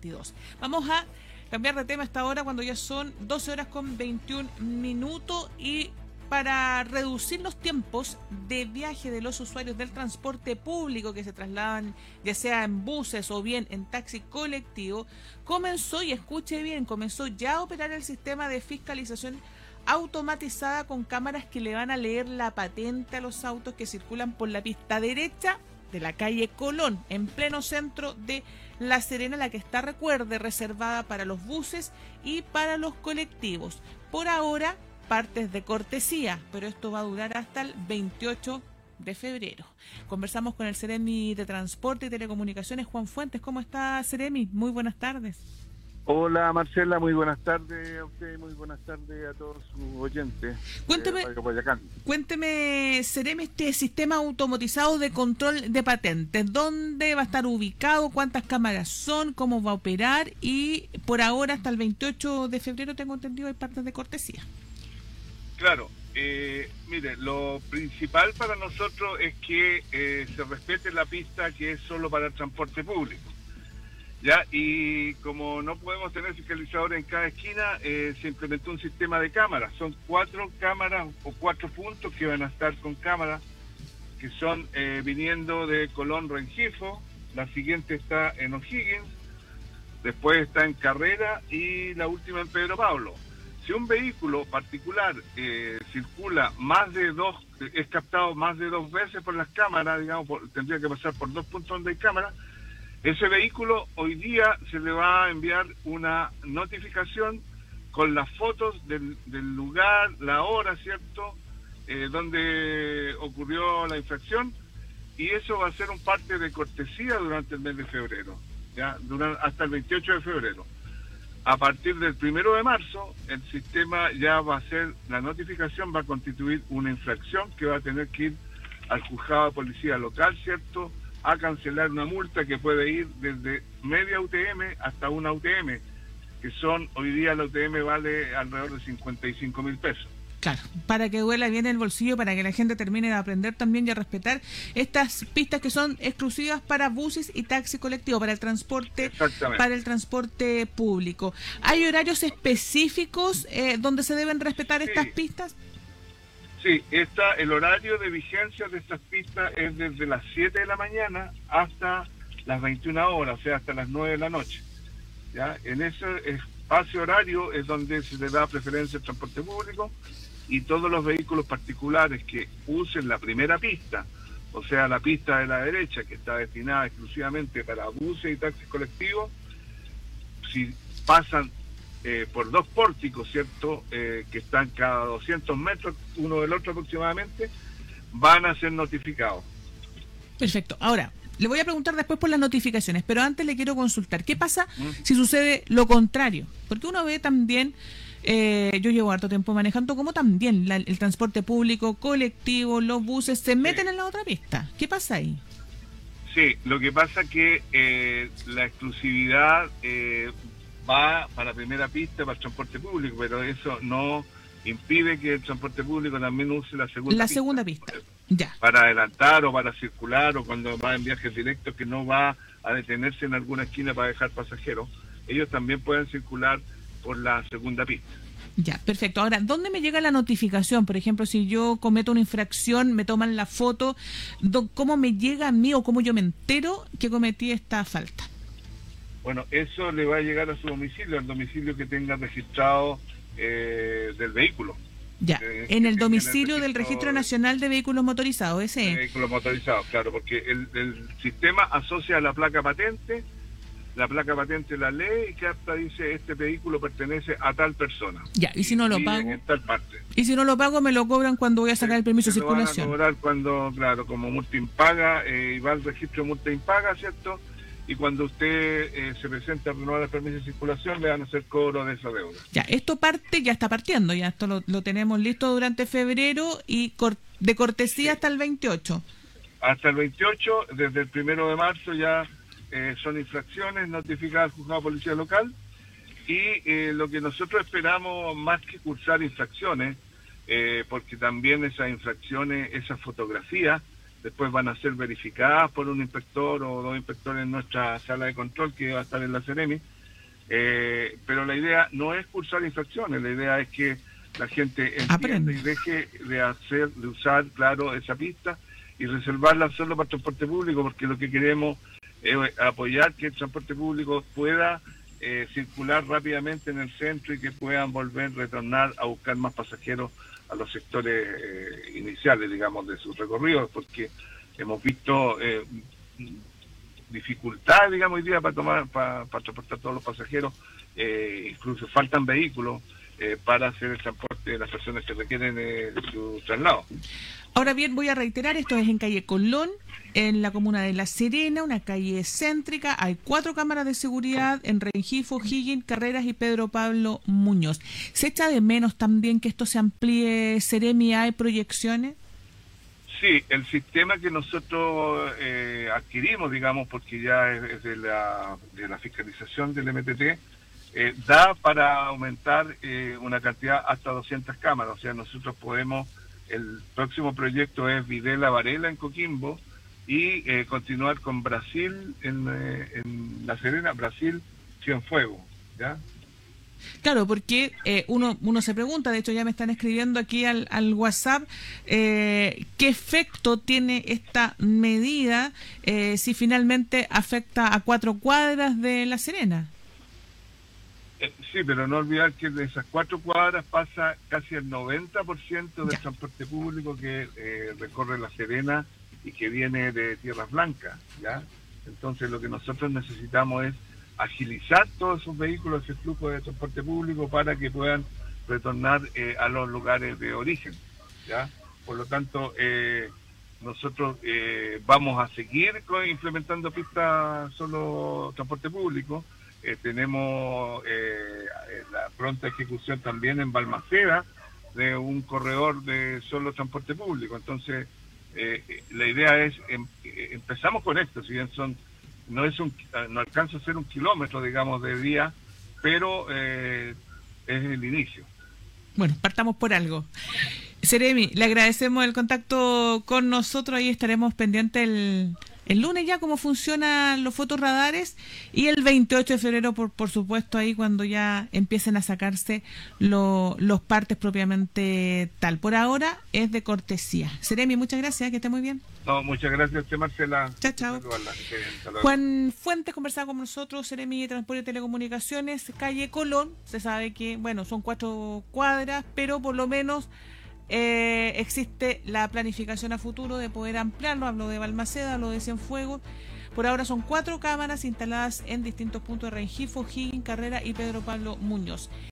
2022. Vamos a cambiar de tema a esta hora cuando ya son 12 horas con 21 minutos y para reducir los tiempos de viaje de los usuarios del transporte público que se trasladan ya sea en buses o bien en taxi colectivo, comenzó, y escuche bien, comenzó ya a operar el sistema de fiscalización automatizada con cámaras que le van a leer la patente a los autos que circulan por la pista derecha de la calle Colón, en pleno centro de La Serena, la que está, recuerde, reservada para los buses y para los colectivos. Por ahora, partes de cortesía, pero esto va a durar hasta el 28 de febrero. Conversamos con el Seremi de Transporte y Telecomunicaciones, Juan Fuentes. ¿Cómo está, Seremi? Muy buenas tardes. Hola, Marcela, muy buenas tardes a usted, muy buenas tardes a todos sus oyentes. Cuénteme, Seremi, este sistema automatizado de control de patentes, ¿dónde va a estar ubicado? ¿Cuántas cámaras son? ¿Cómo va a operar? Y por ahora, hasta el 28 de febrero, tengo entendido, hay partes de cortesía. Claro, mire, lo principal para nosotros es que se respete la pista que es solo para el transporte público. Ya, y como no podemos tener fiscalizadores en cada esquina, se implementó un sistema de cámaras. Son 4 cámaras o 4 puntos que van a estar con cámaras, que son viniendo de Colón Rengifo, la siguiente está en O'Higgins, después está en Carrera y la última en Pedro Pablo. Si un vehículo particular circula es captado más de 2 veces por las cámaras, digamos, tendría que pasar por 2 puntos donde hay cámaras, ese vehículo hoy día se le va a enviar una notificación con las fotos del lugar, la hora, ¿cierto?, donde ocurrió la infracción, y eso va a ser un parte de cortesía durante el mes de febrero, ¿ya? Hasta el 28 de febrero. A partir del 1 de marzo, el sistema ya va a ser, la notificación va a constituir una infracción que va a tener que ir al juzgado de policía local, ¿cierto?, a cancelar una multa que puede ir desde media UTM hasta una UTM, que son, hoy día la UTM vale alrededor de 55.000 pesos. Claro, para que duela bien el bolsillo, para que la gente termine de aprender también y a respetar estas pistas que son exclusivas para buses y taxi colectivo, para el transporte público. ¿Hay horarios específicos donde se deben respetar estas pistas? Sí, el horario de vigencia de estas pistas es desde las 7 de la mañana hasta las 21 horas, o sea, hasta las 9 de la noche. ¿Ya? En ese espacio horario es donde se le da preferencia al transporte público, y todos los vehículos particulares que usen la primera pista, o sea, la pista de la derecha, que está destinada exclusivamente para buses y taxis colectivos, si pasan por 2 pórticos, ¿cierto?, que están cada 200 metros uno del otro aproximadamente, van a ser notificados. Perfecto. Ahora, le voy a preguntar después por las notificaciones, pero antes le quiero consultar, ¿qué pasa si sucede lo contrario? Porque uno ve también, yo llevo harto tiempo manejando, como también el transporte público, colectivo, los buses, se meten en la otra pista. ¿Qué pasa ahí? Sí, lo que pasa que la exclusividad va para la primera pista, para el transporte público, pero eso no impide que el transporte público también use la segunda pista. Ya. Para adelantar o para circular, o cuando va en viajes directos que no va a detenerse en alguna esquina para dejar pasajeros, ellos también pueden circular por la segunda pista. Ya, perfecto. Ahora, ¿dónde me llega la notificación? Por ejemplo, si yo cometo una infracción, me toman la foto, ¿cómo me llega a mí o cómo yo me entero que cometí esta falta? Bueno, eso le va a llegar a su domicilio, al domicilio que tenga registrado del vehículo. Ya, en el domicilio del Registro Nacional de Vehículos Motorizados, ese. Vehículos motorizados, claro, porque el sistema asocia la placa patente la lee y que hasta dice este vehículo pertenece a tal persona. Ya, y si no lo pago. En tal parte. Y si no lo pago, me lo cobran cuando voy a sacar el permiso de circulación. Lo van a cobrar cuando, claro, como multa impaga, y va al registro de multa impaga, ¿cierto? Y cuando usted se presenta a renovar el permiso de circulación, le van a hacer cobro de esa deuda. Ya, esto ya está partiendo, ya esto lo tenemos listo durante febrero y de cortesía hasta el 28. Hasta el 28, desde el 1 de marzo ya son infracciones notificadas al juzgado de policía local, y lo que nosotros esperamos, más que cursar infracciones, porque también esas infracciones, esas fotografías, después van a ser verificadas por un inspector o 2 inspectores en nuestra sala de control que va a estar en la Seremi, Pero la idea no es cursar infracciones, la idea es que la gente entienda y deje de usar, claro, esa pista y reservarla solo para transporte público, porque lo que queremos es apoyar que el transporte público pueda circular rápidamente en el centro y que puedan retornar a buscar más pasajeros a los sectores iniciales, digamos, de sus recorridos, porque hemos visto dificultades, digamos, hoy día para transportar todos los pasajeros, incluso faltan vehículos para hacer el transporte de las personas que requieren su traslado. Ahora bien, voy a reiterar, esto es en calle Colón, en la comuna de La Serena, una calle céntrica. Hay 4 cámaras de seguridad en Rengifo, Higgins, Carreras y Pedro Pablo Muñoz. ¿Se echa de menos también que esto se amplíe, Seremi? ¿Hay proyecciones? Sí, el sistema que nosotros adquirimos, digamos, porque ya es de la fiscalización del MTT, da para aumentar una cantidad hasta 200 cámaras. O sea, nosotros podemos, el próximo proyecto es Videla Varela en Coquimbo y continuar con Brasil en La Serena, Brasil Cienfuegos, ¿ya? Claro, porque uno se pregunta, de hecho ya me están escribiendo aquí al WhatsApp, ¿qué efecto tiene esta medida si finalmente afecta a 4 cuadras de La Serena? Sí, pero no olvidar que de esas 4 cuadras pasa casi el 90% del transporte público que recorre La Serena y que viene de Tierras Blancas, ¿ya? Entonces lo que nosotros necesitamos es agilizar todos esos vehículos, ese flujo de transporte público para que puedan retornar a los lugares de origen, ¿ya? Por lo tanto, nosotros vamos a seguir implementando pistas solo transporte público. Tenemos la pronta ejecución también en Balmaceda de un corredor de solo transporte público. Entonces, la idea es, empezamos con esto, si bien no alcanza a ser 1 kilómetro, digamos, de vía, pero es el inicio. Bueno, partamos por algo. Seremi, le agradecemos el contacto con nosotros, ahí estaremos pendientes el lunes ya cómo funcionan los fotorradares y el 28 de febrero, por supuesto, ahí cuando ya empiecen a sacarse los partes propiamente tal. Por ahora es de cortesía. Seremi, muchas gracias, que esté muy bien. No, muchas gracias a usted, Marcela. Chao. Juan Fuentes conversaba con nosotros, Seremi de Transporte y Telecomunicaciones, calle Colón. Se sabe que, bueno, son 4 cuadras, pero por lo menos existe la planificación a futuro de poder ampliarlo. Hablo de Balmaceda, hablo de Cienfuegos. Por ahora son 4 cámaras instaladas en distintos puntos de Rengifo, Higgins, Carrera y Pedro Pablo Muñoz.